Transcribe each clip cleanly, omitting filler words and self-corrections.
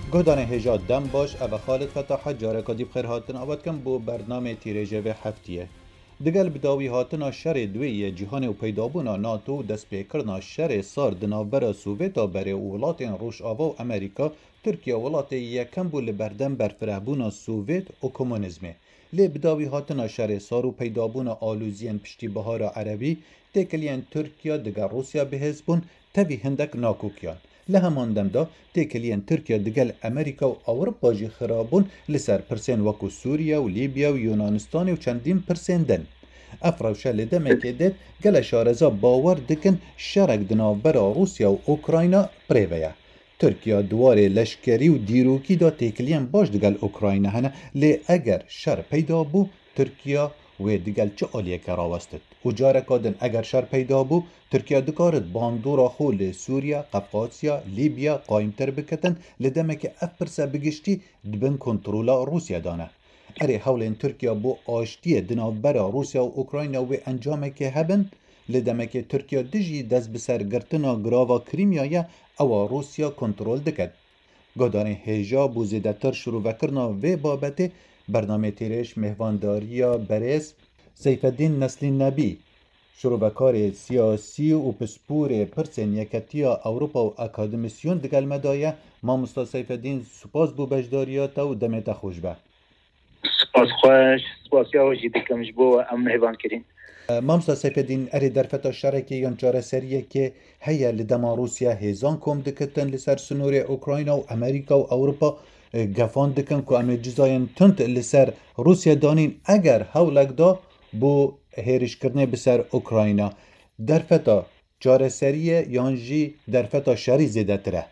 گهدان هجا دم باش او خالد فتاحت جاره کدی بخیر هاتن آباد کم بو برنامه تیریجه و هفتیه دگل بداوی هاتنا شر دوی جهان و پیدابونا ناتو دست پیکرنا شر سار دنابرا سوویتا بره ولاتین روش آوا و امریکا ترکیه ولات یکم بو لبردن برفرهبونا سوویت و کمونیزمه لی بداوی هاتنا شر سار و پیدابونا آلوزین پشتی بهار عربی تکلین ترکیه دگر روسیا بهزبون تاوی هندک ناکوکیان لهمان دمدا تکلین ترکیه دگل امریکا و اوروپا جی خرابون لسر پرسین وکو سوریا و لیبیا و یونانستان و چندین پرسین دن افروشه لدمکه دید گل شارزا باور دکن شرک دنابرا روسیا و اوکراینا پریویا ترکیه دواره لشکری و دیروکی دا تکلین باش دگل اوکراینا هنه لی اگر شر پیدا بو ترکیه و دیگل چه آلیه که راوستد و جاره کادن اگر شر پیدا بو ترکیه دکارد باندورا خو لی سوریا، قفقاسیا، لیبیا قایم تر بکتن لدمه که اف پرسه بگشتی دبن کنترولا روسیا دانه اره حولین ترکیه بو آشتی دنابرا روسیا و اوکراینا و انجامه که هبن لدمه که ترکیه دجی دست بسر گرتنا گراوا کریمیایه او روسیا کنترول دکد گادان هجا بو زیدتر شروع وکرنا و بابت برنامه تیرش مهوانداریا برس سیف الدین نسلین نبی شروع سیاسی و پسپور پرسن یکتیا اروپا و اکادمیسیون دگل مدایه ما مستا سیف الدین سپاس بو بجداریاتا و دمتا خوش به سپاس خوش سپاس یا وجی دکمش بو ام مهوان کرین مامستا سیف الدین اری در فتا شرکی یان چاره سریه که هیا لدما روسیا هیزان کوم دکتن لسر سنور اوکراینا و امریکا و اروپا گفان دکن که امی جزاین تند لسر روسیا دانین اگر هولک دا بو هیرش کرنه بسر اوکراینا در فتا چاره سریه یان جی در فتا شری زیده تره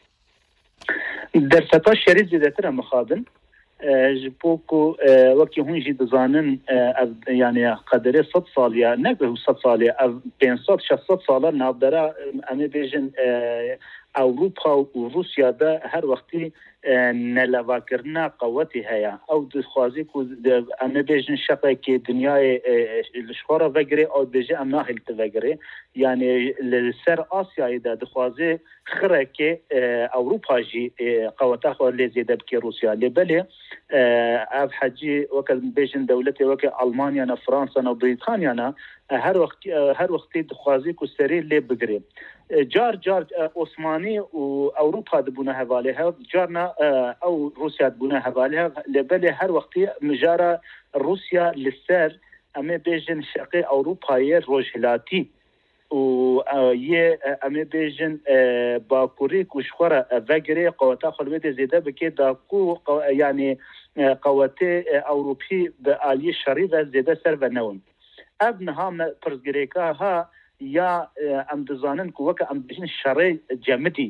در فتا شری زیده تره مخابن جبوكو وكي هونجي دزانن يعني قدره 100 سال يا نبه 100 سال يا 500 600 سال نابدرا امي بيجن اوروبا وروسيا ده هر وقتي نلواكرنا قوتي هيا او دخوازي كو امي بيجن شقه كي دنيا الشخوره وغيري او بيجي امناهل تغيري يعني لسر اسيا ده دخوازي خركي اوروبا جي قوتها خو اللي زيد بكي روسيا اللي بلي اف حجي وكل بيجن دولتي وكل المانيا نا فرنسا نا بريطانيا نا هر وقت دخوازي كو سري اللي بغري جار عثماني واوروبا دبونه حواليها جارنا او روسيا دبونه حواليها لبلي هر وقت مجارة روسيا للسر امي بيجن شرقي اوروبا روجلاتي و يه امي بيجن باكوريك وشخورة وغيري قوتا خلوية زيادة بكي داكو يعني قواتي اوروبي بآلية شريفة زيادة سر ونون ابنها پرزگریکا ها یا ام دزانن که وقت ام بجن شرعی جمدی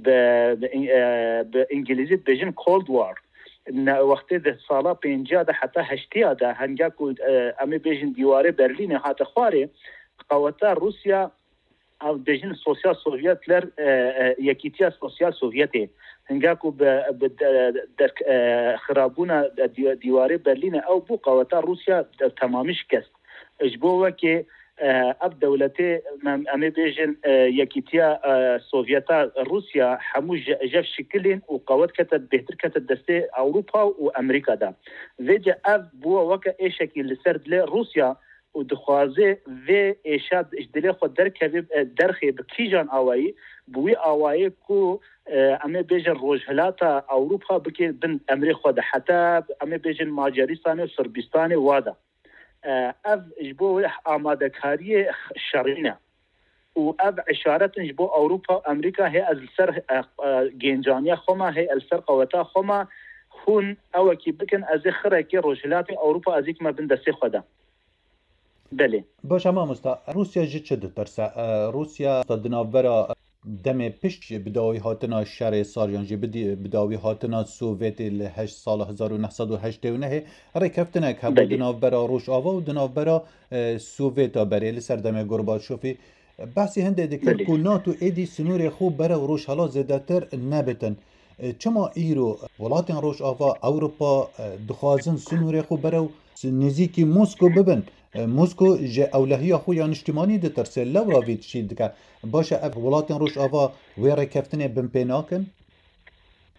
به انگلیزی بجن کولد وار وقتی ده سالا 50 ده حتی 80 ده هنگا که امی بجن دیواره برلین حتی خواره قوتا روسیا او بجن سوسیال سوویت لر یکیتیا سوسیال سوویتی هنگا که در خرابون دیواره برلین او بو قوتا روسیا تمامش کست اجبوه که اب دولتي امي بيجن يكيتيا سوفيتا روسيا حمو جف شكلين وقوات كتب بهتر كتب دستي اوروبا وامريكا دا فيجا اب بو وكا اي شكل لسرد لي روسيا ودخوازي في ايشاد اجدلي خو درخي بكيجان اواي بوي اواي كو امي بيجن روجهلاتا اوروبا بكي بن امريكا دا حتى امي بيجن ماجارستان وصربستان وادا اف جبو آماده کاری شرینه و اف اشارت جبو اوروپا امریکا هی از سر گنجانیا خما هی از سر قوتا خما خون او کی بکن از خره کی روجلات اوروپا از یک ما بندسه خدا بله باش اما مستا روسیا جی چه درسه روسیا دنابرا دم پشت بداوی هاتنا شر ساریان جی بداوی هاتنا سوویت ال 8 سال 1989 رکفتنه که بود دنابرا روش آوا و دنابرا سوویت بری لسردم گورباچوفی بحثی هنده دکر که ناتو ایدی سنور خوب برا روش حالا زیدتر نبتن چما ایرو ولاتین روش آوا اوروپا دخوازن سنور خوب برا نزیکی موسکو ببن موسکو جه اولهی خویا نشتمانی ده ترسل لو راوید شید که باشه اف ولاتین روش آوا ویره کفتنه بمپیناکن؟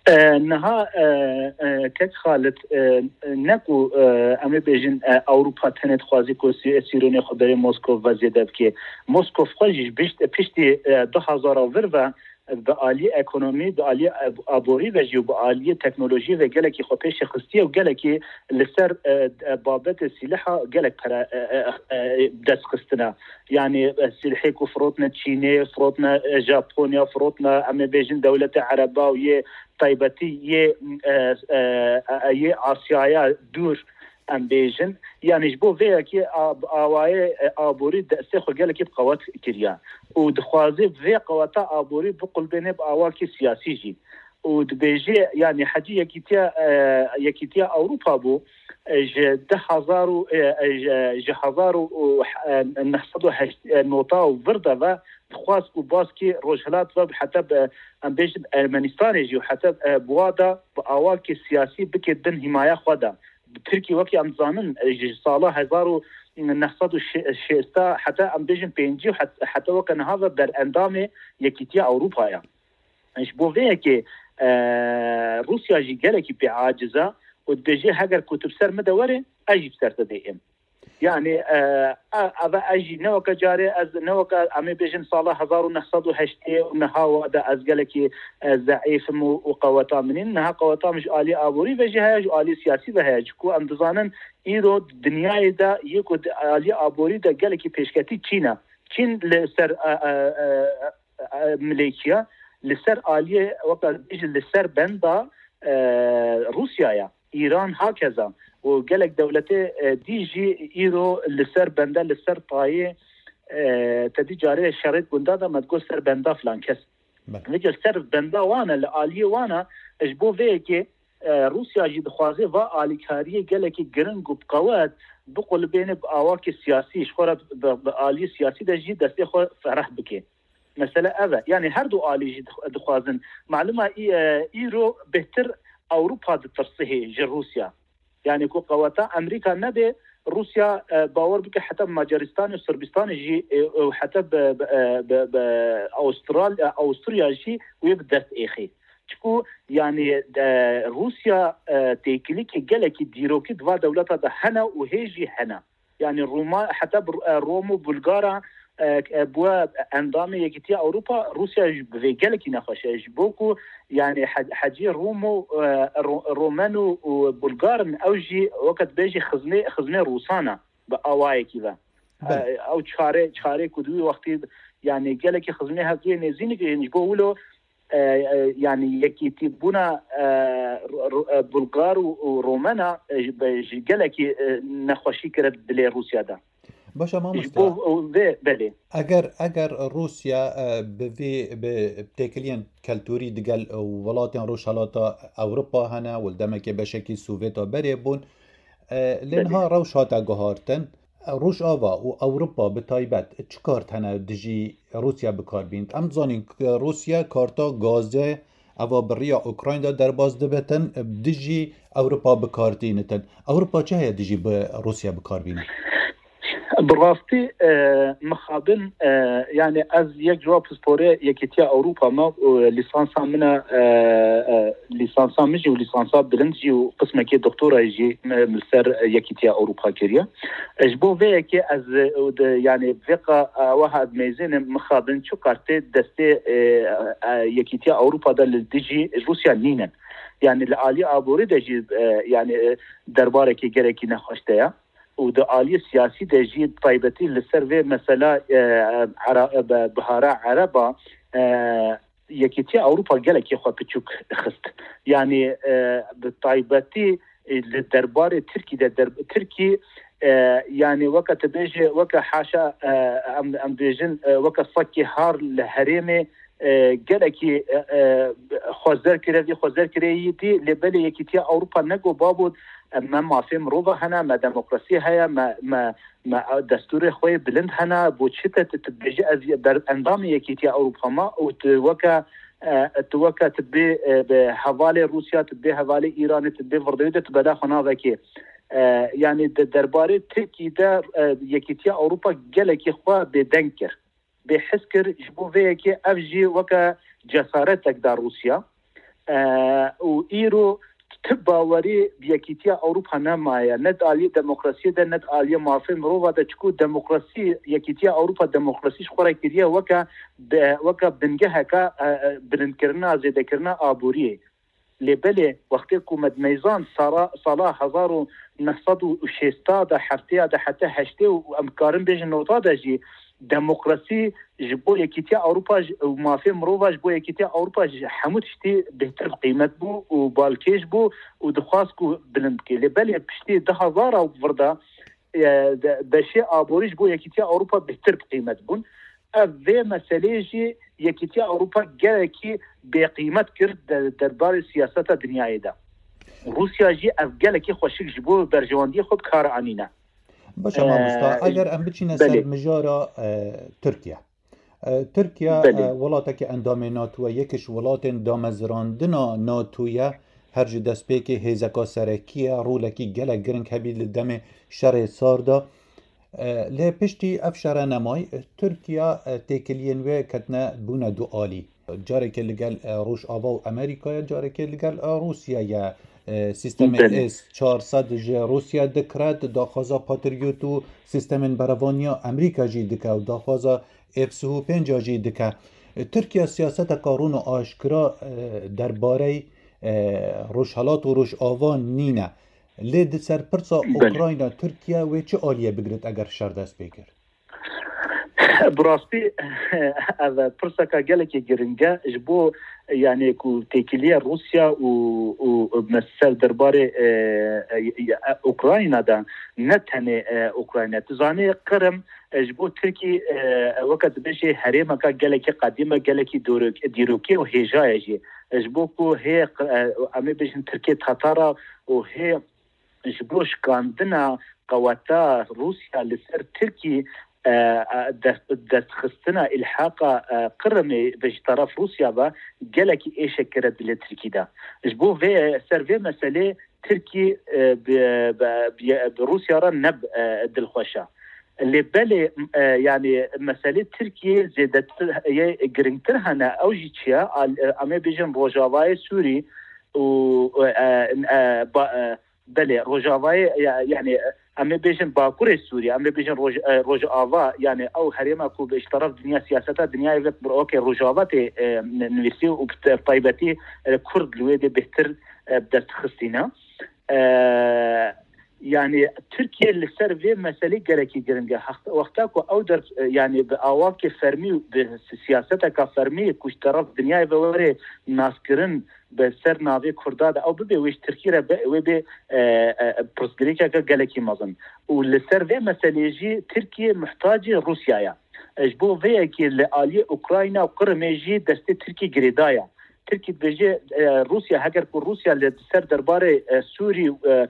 نها كك خالد نكو امي بيجن اوروبا تنت خوازي كو سيروني خدري موسكو وزيدت كي موسكو خوجش بيشتي 2000 ورفا بعالی اکونومی بعالی ابوری و جو بعالی تکنولوژی و گلکی خوپش خستی و گلکی لسر بابت سلاح گلک پر دست خستنا یعنی سلاحی کو فروتنا چینی فروتنا ژاپنیا فروتنا ام بیجن دولت عربا و یه طیبتی یه آسیای دور ام بیجن یعنی جبو وی کی اوای ابوری دسته خو گلکی بقوات کریا ودخوازي في قواتا ابوري بقول بيني باواكي سياسي جي ودبيجي يعني حاجه يكيتيا اوروبا بو جهزارو نحصدو نوطا وفردا و خواص وباسكي روجلات و حتى ام بيج ارمنستان جي وحتى بوادا باواكي سياسي بكدن حمايه خدا تركي وكي امزانن صالح 1906 حتى ام بيجن بينجي حتى وكان هذا بالاندامه يكيتيا اوروبا يعني ايش بو فيكي روسيا جي قالك بعاجزه ودجي هاجر كتب سر مدوري اجي بسر تديم يعني ابا اجي نوك جاري از نوك ام بيجن صالح 1908 ونها هذا از قالك ضعيف وقوتا منين انها قوتا مش الي ابوري وجهه الي سياسي وهي كو اندزانن ایرو دنیای دا یکو علی ابوری دا گلکی پیشکتی چین لسر ملیکیا لسر علی وقت بیج لسر بندا روسیا ایران هكذا وگلک دولت دیجی ایرو لسر بندا لسر طایه تدی جاری شرط بندا دا متقول سر بندا فلان کس نجل سر بندا وانا لعلی وانا اجبو ویکی روسيا جي دخوازي و آليكاريه گلكي گرنگ و بقوات بقول بين بآواكي سياسي شخورة بآلي سياسي دا جي دستي خو فرح بكي مثلا هذا يعني هردو آلي جي دخوازن معلومة إيرو بهتر أوروبا دترصيه جي روسيا يعني كو قواتا أمريكا نبي روسيا باور بك حتى مجارستان وصربستان جي وحتى أوستراليا جي ويبدأ إخي چکو يعني روسيا تيكليك جلكي ديروكي دوا دولتا ده هنا وهيجي هنا يعني روما حتى رومو بلغارا بوا اندامي يكتيا اوروبا روسيا بجلكي نخش بوكو يعني حجي رومو رومانو وبلغار اوجي وقت بيجي خزنه روسانا باواي كذا او چاره كدوي وقتي يعني جلكي خزنه هكي نزينك نجبولو يعني يكي بونا بلغار ورومانا جلكي نخوشي کرد بلی روسيا دا باشه ما مستوى اگر روسيا بتاكلين كالتوري دقل ولاتين روشالاتا اوروبا هنا والدمك بشكل سوفيتا بريبون لانها روشاتا قهارتن روش آوا و اوروپا به تایبت چکارت هنه دجی روسیا بکار بیند ام زانین روسیا کارتا گازه اوا بریا اوکراین دا در باز دبتن دجی اوروپا بکار دینتن اوروپا چه هیا دجی به روسیا بکار بیند؟ براستي مخابن يعني از یک جواب سپوره یکیتیا اوروپا ما لیسانسا منا لیسانسا مجي و لیسانسا بلندجي و قسمه که دکتورا جي ملسر یکیتیا اوروپا كريا اجبو ويه که از يعني فقا واحد ميزين مخابن شو كارتي دستي یکیتیا اوروپا دا لدجي روسيا نينن يعني الالي ابوري دجي يعني درباره که گرکی نخوشته وده آلية سياسي تجي طيبتي للسر مثلا بهارا عربا يكيتي أوروبا قالك يخوة بتشوك خست يعني بطيبتي للدربار التركي تركي يعني وقت بيجي وقت حاشا أم بيجن وقت صكي هار لهريمي قالك خوزر كري دي لبالي يكيتي أوروبا نقو بابود ما فهم روضة هنا ما ديمقراطية هيا ما دستور خوي بلند هنا بوشتة تبجي در اندام يكيتيا اوروبا ما توكا تبي بحوالي روسيا تبي حوالي ايران تبي فردويدة تبدا خنا ذكي يعني درباري تركي دا يكيتيا اوروبا جالك اخوا بدنكر بحسكر جبو فيكي افجي وكا جسارتك دا روسيا و ایرو تباوری بیاکیتیا اوروپا نمایا ند عالی دموکراسی ده ند عالی معافی مرو ده چکو دموکراسی یکیتیا اوروپا دموکراسیش خورا کریه وکا بنگه که برنکرنا زیده کرنا آبوریه لبله وقتی کومد میزان سالا 1960 ده هفته ده حتی هشته و امکارن بیش نوتا ده جی دموکراسی جبو یکیتیا اوروپا و معافی مروواج بو یکیتیا اوروپا هموت شتی بهتر قیمت بو و بالکیش بو و دخواست کو بلند کی لبله پشتی 10,000 و وردا بشی آبوریش بو یکیتیا اوروپا بهتر قیمت بون اوه مسئله جی یکیتیا اوروپا گره کی به قیمت کرد دربار سیاست دنیای ده روسیا جی اف گله کی خوشک جبو برجواندی خود کار عنینه باشه مامستا اگر ام بچینه سر مجارا ترکیا ولاته اندام ناتو یکش ولات دامزراندنا ناتویا هر جه دست پیک هیزکا سرکیه رولکی گله گرنگ هبید دم شر ساردا لی پشتی افشار نمای ترکیا تکلین و کتنه بونه دو آلی جاره که لگل روش آوا و امریکا جاره که لگل روسیا یا سیستم S-400 جی روسیا دکرد داخوازا پاتریوتو سیستم براوانیا امریکا جی دکه و داخوازا F-35 جی دکه ترکیا سیاست کارون و آشکرا درباره روشحالات و روش آوان نینه لید سر پرسا اوکراینا ترکیا و چه آلیه بگرد اگر شر دست بگیر؟ براستی پرسا که گله که گرنگه جبو یعنی کو تکیلیه روسیا و مثل درباره اوکراینا ده نتنه اوکراینا تزانه قرم جبو ترکی وقت بشه حریمه که گله که قدیمه گله که دیروکی و هیجای جی جبو کو هی امی بشن ترکی تطارا و هی جبو شکاندنا قواتا روسیا لسر ترکی دستخستنا الحاق قرمي بش طرف روسيا با جلك ايش كرد لتركي ده جبو في سيرفي مساله تركي بروسيا را نب دلخوشا اللي بالي يعني مساله تركيا زادت جرينتر هنا او جيتشيا امي بيجن روجافاي سوري و بله روجافاي يعني اما بيجن باكور سوريا اما بيجن روج آوا يعني او هريما كو باشتراف دنيا سياسات دنيا يبقى اوكي روجافاتي نويسي وطيبتي كرد الويدي بهتر بدات خصينا يعني تركيا اللي صار في مسألة جالكي جرنجا وقتاكو أودر يعني بأواك فرمي بسياستك فرمي كوش طرف دنيا بوري ناسكرن بسر ناوي كرداد أو ببي ويش تركيا وبي بروسجريكا جالكي مظن واللي صار في مسألة جي تركيا محتاجة روسيا اجبو في كي لآلية أوكرانيا وقرميجي دستي تركي جريدايا تركي بيجي روسيا هاجر كو روسيا اللي سر درباره سوري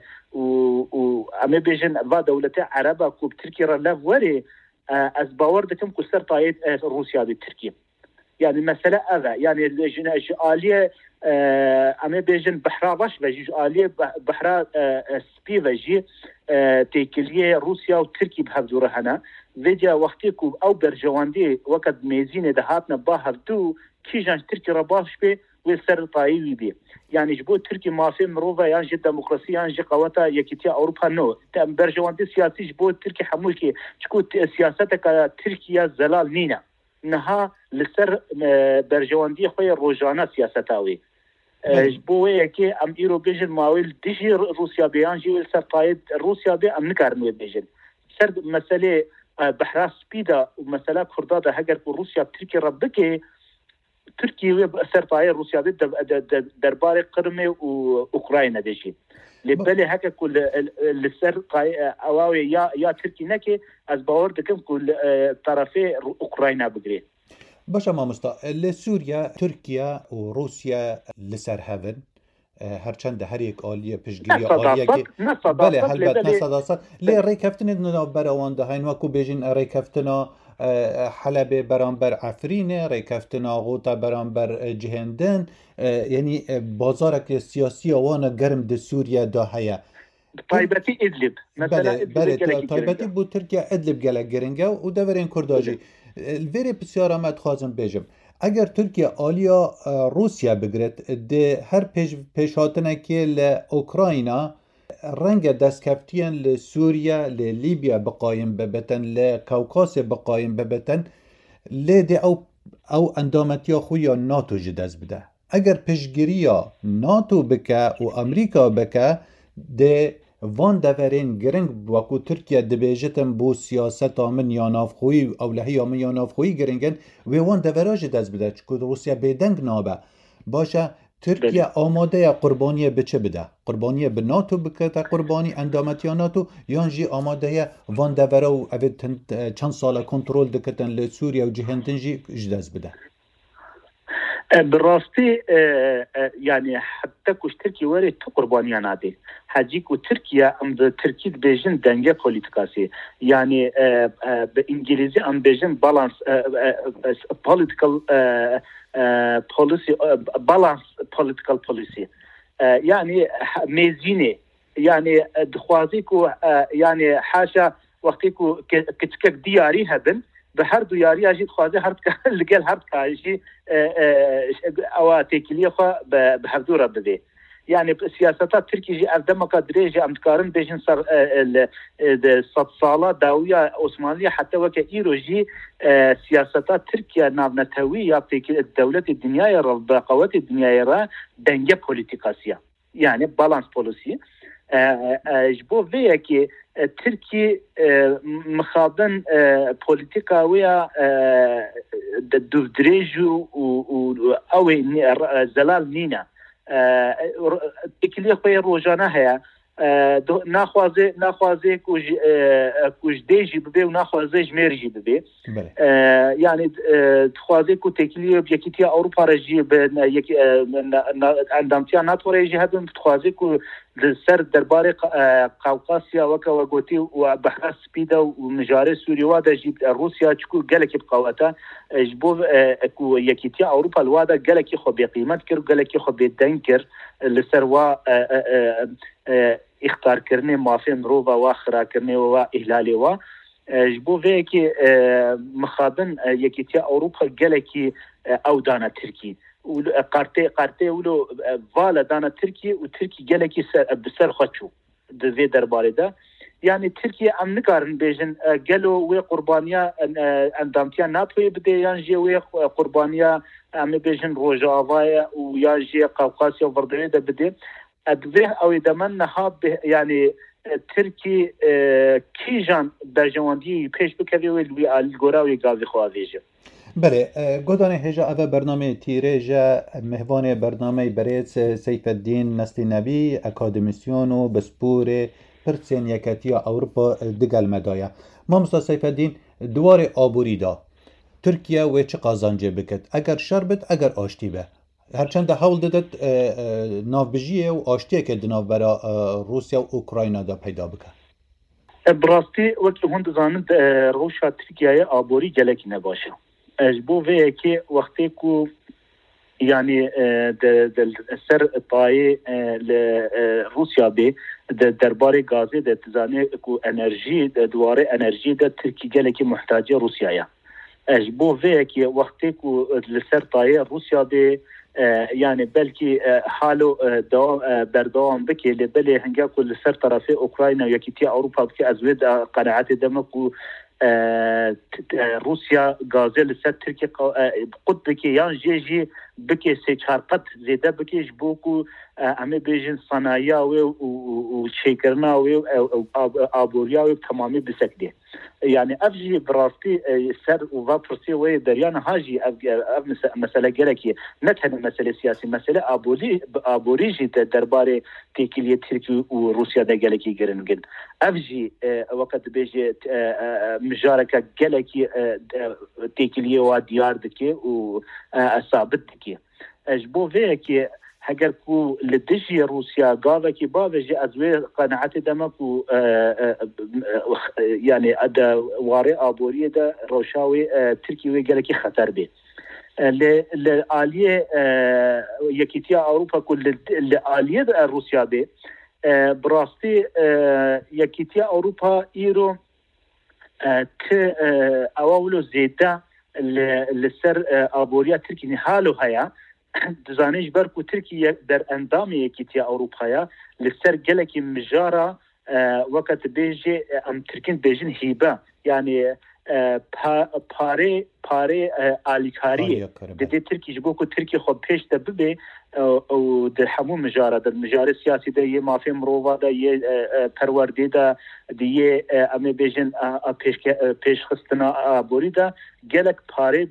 و اما بيجن با دولتي عربه كو تركيا را وري از باور دكم كو سر طايت روسيا بتركيا يعني مساله هذا يعني آلية اما بيجن بحرا باش بيجي آلية بحرا سبي بيجي تيكليه روسيا وتركيا بهذور هنا فيديا وقتكم او برجواندي وقت ميزين دهاتنا باهردو كي جان تركيا رباش بي وسر طايوي بي يعني جبو تركي مافي مروفا يعني جد ديمقراطيه يعني جي قواتا يكيتيا اوروبا نو برجواندي سياسي جبو تركي حمولكي شكو سياستك تركيا زلال نينا نها لسر برجواندي خوي روجانا سياستاوي جبو يكي ام ايرو بيجن ماويل ديجي روسيا بيان جي لسر طايد روسيا بي ام نكارنو بيجن سر مساله بحراس سبيدا ومساله كرداده هاجر روسيا تركي ربكي تركيا سر طاير روسيا دربار قرمي واوكرانيا دجي لبالي هكا كل السر اواوي يا تركي نكي از باور دكم كل طرفي اوكرانيا بغري باشا مامستا لسوريا تركيا وروسيا لسر هفن هرچند هر یک آلیه پشگیری آلیه که بله البته نصداست لی ریکفتن ادنا براوانده هین وکو بیجین ریکفتنا حلب برانبر عفرین ریکفتنا غوطا برانبر جهندن یعنی بازارک سیاسی آوان گرم ده سوریا دا هیا طایبتی ادلب بله طایبتی بود ترکیا ادلب گلک گرنگه و دورین کرداجی الویری بسیار آمد خوازم بیجم اگر ترکیه آلیا روسیا بگرد ده هر پیش هاتنه که لأوکراینا رنگ دستکفتیان لسوریا للیبیا بقایم ببتن لکوکاس بقایم ببتن لیده او اندامتیا خویا ناتو جدز بده اگر پشگیریا ناتو بکه و امریکا بکه ده وان دورین گرنگ وکو ترکیه دبیجتن بو سیاست من یا نافخوی او لحی من یا نافخوی گرنگن و وان دوراج دز بده چکو روسیا بیدنگ نابه باشه ترکیه آماده قربانی به چه بده؟ قربانی به ناتو بکته قربانی اندامت یا ناتو یانجی آماده وان دوره و چند سال کنترل دکتن لسوریا و جهندن جی جدز بده بالراستي يعني حتى كوش تركيا وري قربانيا نادي حاجيكو تركيا ام تركي بيجن دنجه بوليتيكاسي يعني بالانجليزي ام بيجن بالانس political policy balance political policy يعني ميزينه يعني دخوازيكو يعني حاشا وقتيكو كتكك دياري هبن بهر دو یاری اجید خوازه هر لگل هر کاجی او تکلیه خو به هر دو را بده يعني سياسات تركيا جي اردم قدريجي امتكارن بيجن صار صد صاله داويه عثمانيه حتى وك ايروجي سياسات تركيا نافنتويه في الدوله الدنيا القوات الدنيا دنجه بوليتيكاسيا يعني بالانس بوليسي جبو فيكي تركي مخابن بوليتيكا ويا دودريجو او زلال نينا تكلي خوي روجانا هيا ناخوازي كوج ديجي ببي وناخوازي جميرجي ببي يعني تخوازي كو تكلي بيكيتيا اوروبا رجي عندامتيا ناتوريجي هادم تخوازي كو سر درباري قوقاسيا وكوغوتي وبحر سبيدا ومجاري سوريا وادا جيب روسيا تشكو قالك بقواتا جبو كو يكيتيا اوروبا الوادا قالك خو بقيمت كر قالك خو بدنكر لسروا اختار کرنے معافی مروبا و خرا کرنے و اهلالی و جبو ویکی مخابن یکیتیا اوروبا گلکی او دانا ترکی و قارته ولو والا دانا ترکی و ترکی گلکی بسر خچو دوی درباره ده يعني تركيا ام نكارن بيجن قالوا وي قربانيا اندامتيا ناتوي بدي ينجي وي قربانيا ام بيجن روجافايا وياجي قوقاسيا وبردويدا بدي ادوه او دمن هاب يعني تركي كيجان برجواندي پیش بکوی وی الگوراوی گازی خوازیجه بله گودانه هجا اوه برنامه تیریجا مهوان برنامه بریت سیف الدین نسلی نبی اکادمیسیون و بسپور پرسین یکتی اوروپا دگل مدایا ما مستا سیف الدین دوار آبوری دا ترکیه و چه قازانجه بکد اگر شربت اگر آشتی به هرچند حول دادت نافبجیه و آشتیه که دناف برا روسیا و اوکراینا دا پیدا بکن براستی وقتی هند زاند روشا ترکیه آبوری گلکی نباشه اجبو ویه که وقتی که يعني سر طاي لروسيا بي درباري غازي تزاني كو انرجي دواره انرجي ده تركي جلكي محتاجه روسيا اجبو فيكي وقتي كو لسر طاي روسيا بي يعني بلكي حالو بردوام بكي لبلي هنگا كل سر طرفي اوكرانيا يكيتي اوروبا بكي ازود قناعات دمكو روسيا غازي لسر تركي قد بكي يعني جيجي بكي سيچارقت زيده بكي جبوكو امي بيجن صنايا و شيكرنا و ابوريا و تمامي بسكدي يعني افجي براستي سر و فابرسي و دريان هاجي مساله جلكي نتهن مساله سياسي مساله ابوريجي درباري تيكليه تركي و روسيا ده جلكي جرنجن افجي وقت بيجي مجاركه جلكي تيكليه و ديار دكي و ثابت دكي اجبو فيكي هگر کو لدجی روسیا گاوه کی باوجی ازوی قناعت دمکو يعني ادا واري ابوريه ده روشاوي تركي گلکی خطر بي لآلية يكيتيا اوروبا كل لآلية روسيا بي براستي يكيتيا اوروبا ايرو ت اولو زيدا لسر آبوریا ترکی حالو هيا دزانيش بركو تركيا در اندامي كيتيا اوروبايا لسر جلكي مجارة وقت بيجي ام تركين بيجين هيبة يعني پاره آلیکاری دي تركي جبوكو تركي خود پیش ده ببه او در همون مجاره سیاسی ده یه مافی مروفا ده یه پرورده ده یه امی بیجن پیش خستنا بوری ده گلک پاره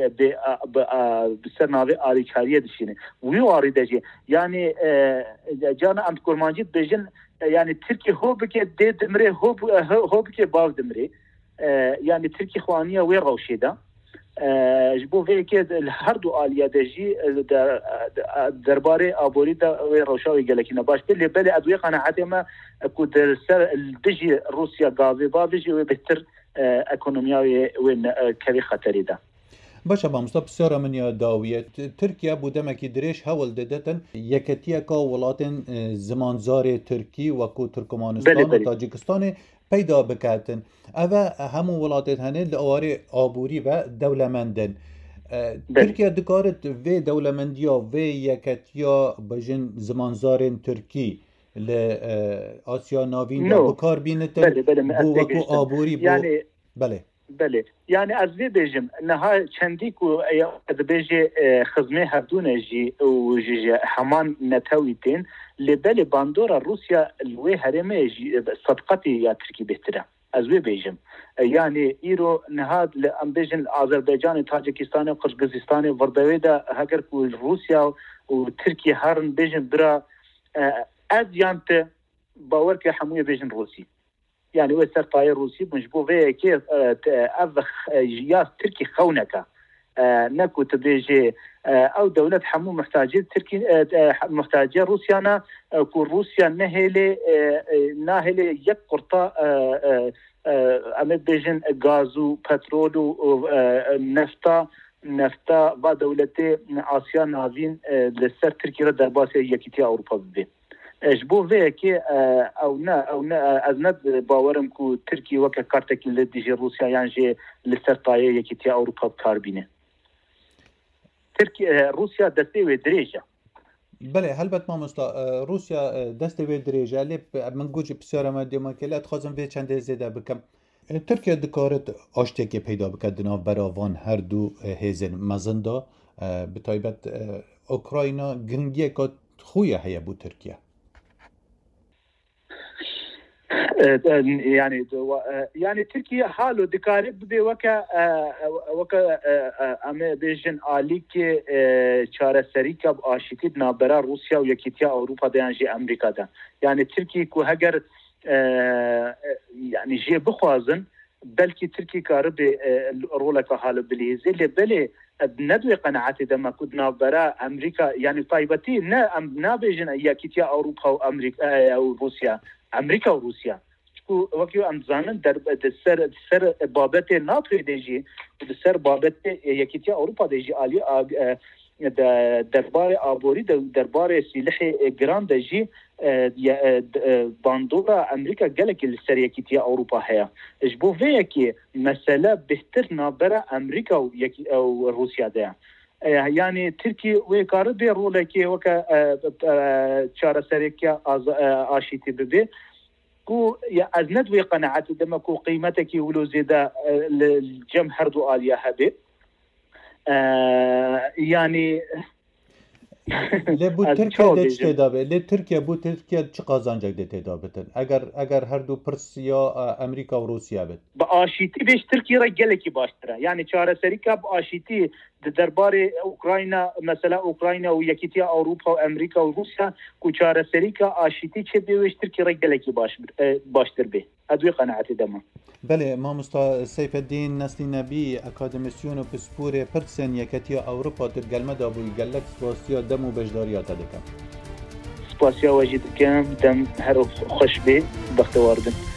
بسر ناوی آلیکاریه دشینه ویو آری ده جی یعنی جانا ام کرمانجید بیجن yani Türkiye hobike de demre hobike bav demre yani Türkiye xwaniya ve rawşeda jbo ve ke her du aliya de ji derbare abori da ve rawşawi gelekina baş bile bele adwi qanaat ma ku der ser diji Rusya gazı bavi ve beter ekonomiya ve kevi khatari da باشا با مصطفى سيارة من داوية تركيا بودمكي دريش هول ددتن يكتيا كا ولاتن زمانزار تركي وكو تركمانستان وتاجيكستان پیدا بکاتن اوه همو ولاتت هنه لأواري آبوري و دولمندن تركيا دكارت في دولمنديا في يكتيا بجن زمانزار تركي لآسيا ناوين بكار بينتن بو وكو آبوري بو بله يعني از وی بيجم نها چندی کو از بيجي خدمه هردونه جي او جي حمان نتاويتين لبل باندورا روسيا الوي هرمه جي صدقتي يا تركي بهتره از وی بيجم يعني ايرو نها ام بيجن اذربيجان تاجيكستان قرغيزستان وردويدا هاجر کو روسيا و تركي هرن بيجن برا از يانت باور که حمويه بيجن روسي يعني وسر طاير روسي مجبو في كيف أفخ جياس تركي خونك نكو تبيجي أو دولة حمو محتاجة تركي محتاجة روسيانا كو روسيا ناهلي يقرطا أمد بيجن غازو بترولو نفتا با دولتي آسيا ناوين لسر تركي را درباسي يكيتي أوروبا ببين جبو في كي او نا از ند باورم کو ترکی وک کارتک لدیجی روسیا یان جه لسرطایه یکیتی اوروپا کاربینه ترکی روسیا دسته و درجه بله هلبت ما روسیا دسته و درجه لی من گوجه بسیار مادی ما که لات خازم به چند زیاده بکم ترکیه دکارت آشتکی پیدا بکدنا براوان هر دو هیزن مزنده به تایبت اوکراینا گنگیه که خویه هیا بو ترکیه يعني تركيا حاله دكارب بوكا ام بيجن عليك چاره سريكا باشيتي نابرا روسيا ويكيتيا اوروبا دانجي امريكا دا يعني تركي كو هجر يعني جي بخوازن بلكي تركي كارب رولك حاله بليزي اللي ندوي قناعتي دما كنا برا امريكا يعني طيبتي نا بيجن يكيتيا اوروبا وامريكا او روسيا امريكا وروسيا شكو وكيو امزانن در سر بابت ناتو ديجي سر بابت يكيتيا اوروبا ديجي علي دربار ابوري دربار سلاح جراند ديجي باندورا امريكا قالك السر يكيتيا اوروبا هيا جبو فيكي مساله بهترنا برا امريكا او روسيا ده يعني تركي ويكار بي رولكي وكا چاره سريكا آشيتي ببي كو يا ازند وي قناعات دما كو قيمتك ولو زيدا الجم هردو آليا هبي يعني لبو تركيا دچ تدابه ل تركيا بو تركيا چ قازانجak ده تدابتن اگر هر دو پرس یا امریکا و روسیا بت با آشیتی بیش ترکیه را گلکی باشتره یعنی چاره سریکا با آشیتی درباره اوکراینا مثلا اوکراینا و یکیتیا اروپا و امریکا و روسیا کو چاره سریکا آشیتی چه بیش ترکیه را گلکی باشتر به ادوی قناعت دما بله ما مستا سیف الدین نسلی نبی اکادمیسیون و پسپور پرسن یکیتیا اروپا در گلمه دابوی گلک سپاسیا دم و بجداریات دکم سپاسیا واجد کم دم هر خوش به بختواردن